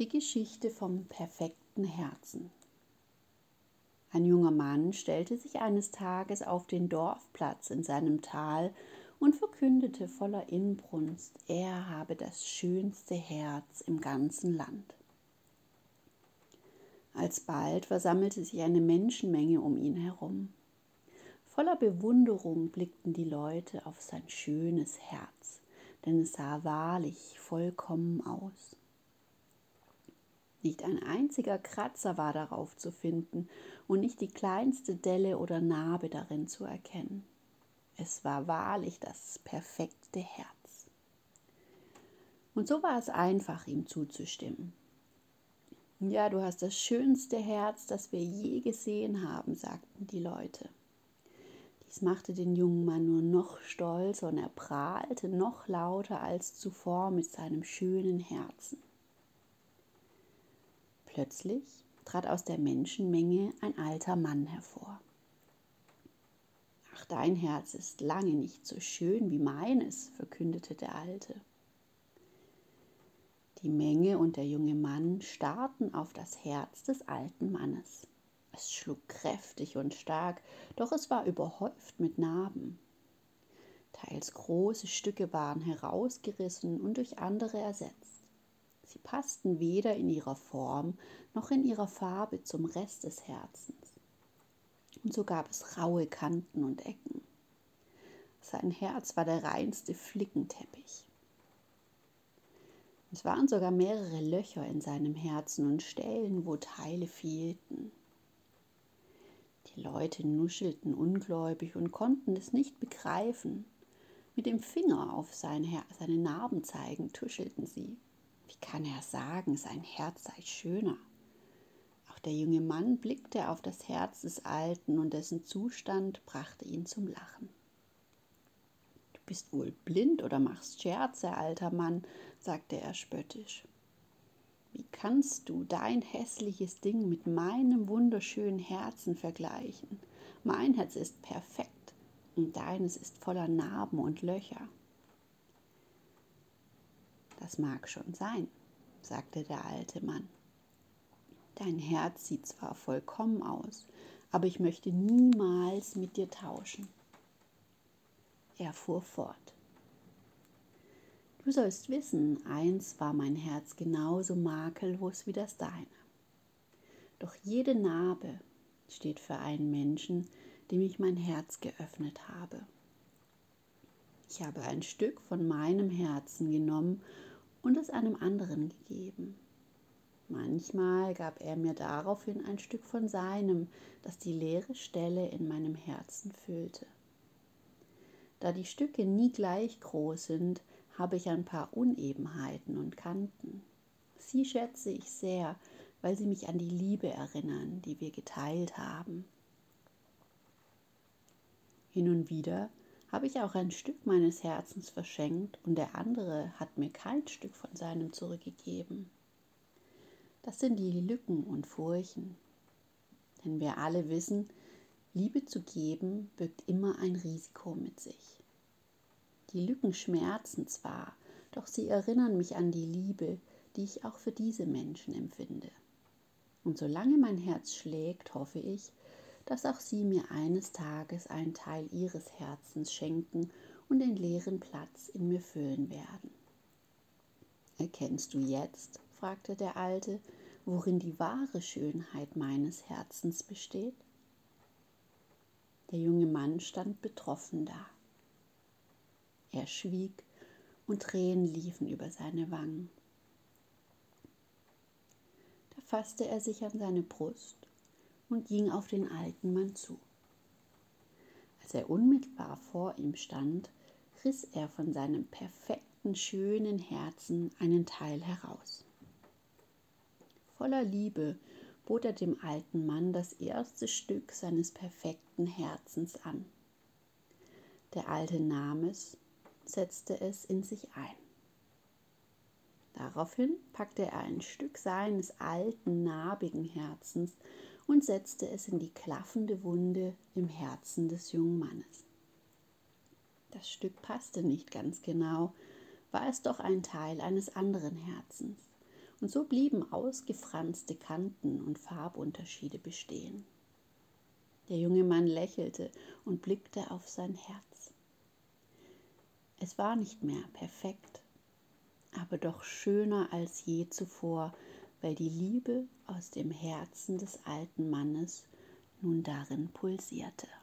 Die Geschichte vom perfekten Herzen. Ein junger Mann stellte sich eines Tages auf den Dorfplatz in seinem Tal und verkündete voller Inbrunst, er habe das schönste Herz im ganzen Land. Alsbald versammelte sich eine Menschenmenge um ihn herum. Voller Bewunderung blickten die Leute auf sein schönes Herz, denn es sah wahrlich vollkommen aus. Nicht ein einziger Kratzer war darauf zu finden und nicht die kleinste Delle oder Narbe darin zu erkennen. Es war wahrlich das perfekte Herz. Und so war es einfach, ihm zuzustimmen. Ja, du hast das schönste Herz, das wir je gesehen haben, sagten die Leute. Dies machte den jungen Mann nur noch stolzer und er prahlte noch lauter als zuvor mit seinem schönen Herzen. Plötzlich trat aus der Menschenmenge ein alter Mann hervor. »Ach, dein Herz ist lange nicht so schön wie meines«, verkündete der Alte. Die Menge und der junge Mann starrten auf das Herz des alten Mannes. Es schlug kräftig und stark, doch es war überhäuft mit Narben. Teils große Stücke waren herausgerissen und durch andere ersetzt. Sie passten weder in ihrer Form noch in ihrer Farbe zum Rest des Herzens. Und so gab es raue Kanten und Ecken. Sein Herz war der reinste Flickenteppich. Es waren sogar mehrere Löcher in seinem Herzen und Stellen, wo Teile fehlten. Die Leute nuschelten ungläubig und konnten es nicht begreifen. Mit dem Finger auf seine Narben zeigend tuschelten sie. Wie kann er sagen, sein Herz sei schöner? Auch der junge Mann blickte auf das Herz des Alten und dessen Zustand brachte ihn zum Lachen. »Du bist wohl blind oder machst Scherze, alter Mann«, sagte er spöttisch. »Wie kannst du dein hässliches Ding mit meinem wunderschönen Herzen vergleichen? Mein Herz ist perfekt und deines ist voller Narben und Löcher.« »Das mag schon sein«, sagte der alte Mann. »Dein Herz sieht zwar vollkommen aus, aber ich möchte niemals mit dir tauschen.« Er fuhr fort. »Du sollst wissen, einst war mein Herz genauso makellos wie das deine. Doch jede Narbe steht für einen Menschen, dem ich mein Herz geöffnet habe. Ich habe ein Stück von meinem Herzen genommen und es einem anderen gegeben. Manchmal gab er mir daraufhin ein Stück von seinem, das die leere Stelle in meinem Herzen füllte. Da die Stücke nie gleich groß sind, habe ich ein paar Unebenheiten und Kanten. Sie schätze ich sehr, weil sie mich an die Liebe erinnern, die wir geteilt haben. Hin und wieder habe ich auch ein Stück meines Herzens verschenkt und der andere hat mir kein Stück von seinem zurückgegeben. Das sind die Lücken und Furchen. Denn wir alle wissen, Liebe zu geben birgt immer ein Risiko mit sich. Die Lücken schmerzen zwar, doch sie erinnern mich an die Liebe, die ich auch für diese Menschen empfinde. Und solange mein Herz schlägt, hoffe ich, dass auch sie mir eines Tages einen Teil ihres Herzens schenken und den leeren Platz in mir füllen werden. »Erkennst du jetzt«, fragte der Alte, »worin die wahre Schönheit meines Herzens besteht?« Der junge Mann stand betroffen da. Er schwieg und Tränen liefen über seine Wangen. Da fasste er sich an seine Brust und ging auf den alten Mann zu. Als er unmittelbar vor ihm stand, riss er von seinem perfekten, schönen Herzen einen Teil heraus. Voller Liebe bot er dem alten Mann das erste Stück seines perfekten Herzens an. Der Alte nahm es, setzte es in sich ein. Daraufhin packte er ein Stück seines alten, narbigen Herzens und setzte es in die klaffende Wunde im Herzen des jungen Mannes. Das Stück passte nicht ganz genau, war es doch ein Teil eines anderen Herzens, Und so blieben ausgefranste Kanten und Farbunterschiede bestehen. Der junge Mann lächelte und blickte auf sein Herz. Es war nicht mehr perfekt, aber doch schöner als je zuvor, weil die Liebe aus dem Herzen des alten Mannes nun darin pulsierte.